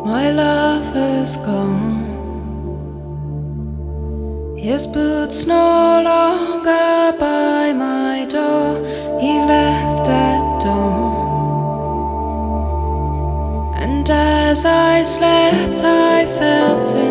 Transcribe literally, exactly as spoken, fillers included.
My lover's gone. His boots no longer by my door. He left at dawn. And as I slept, I felt him